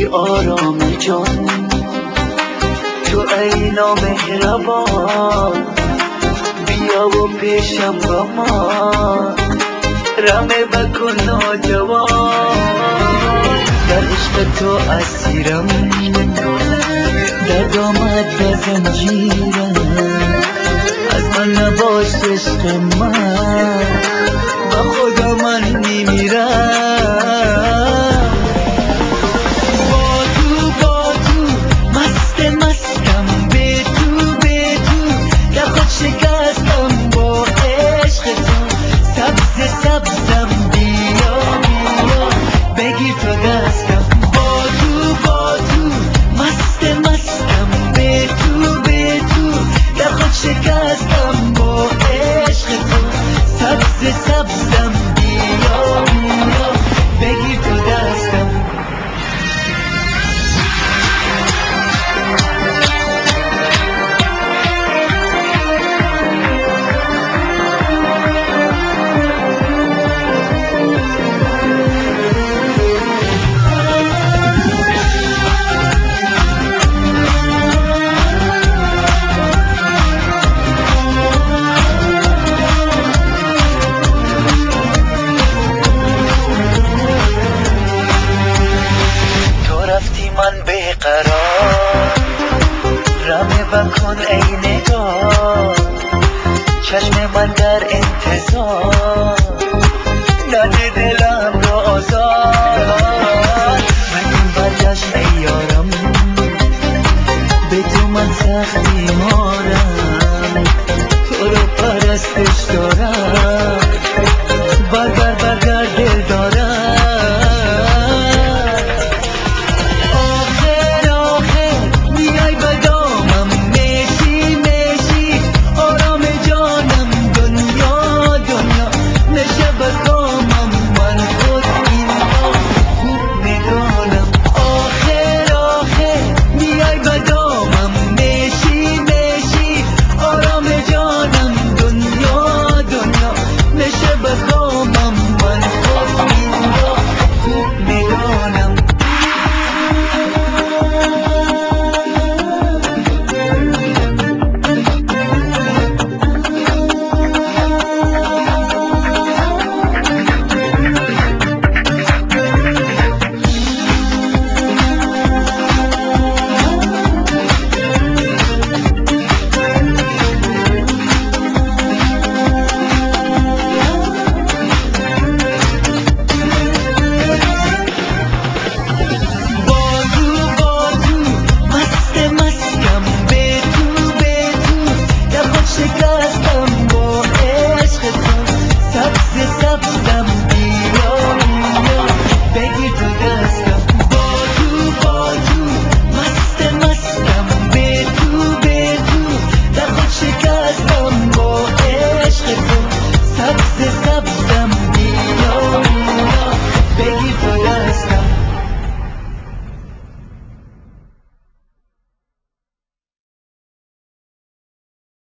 آرام جان، تو ای نامهربان، بیا و پیشم با ما رمه بکن ناجوان. در عشق تو اسیرم، درد آمد به زنجیرم، از من نباش عشق من، با خدا من میمیرم. با تو مست مستم، به تو در خود شکستم با عشق تو. سبز سبزم بیا بگیر تو دستم. با تو مست مستم، به تو در خود شکستم با عشق تو. سبز سبزم بیا بگیر تو دستم. رفتی من بیقرار، رمه بکن ای نگار، چشم من در انتظار، نده دلم رو آزار. مکن برگشت ای یارم، به تو من سختی ما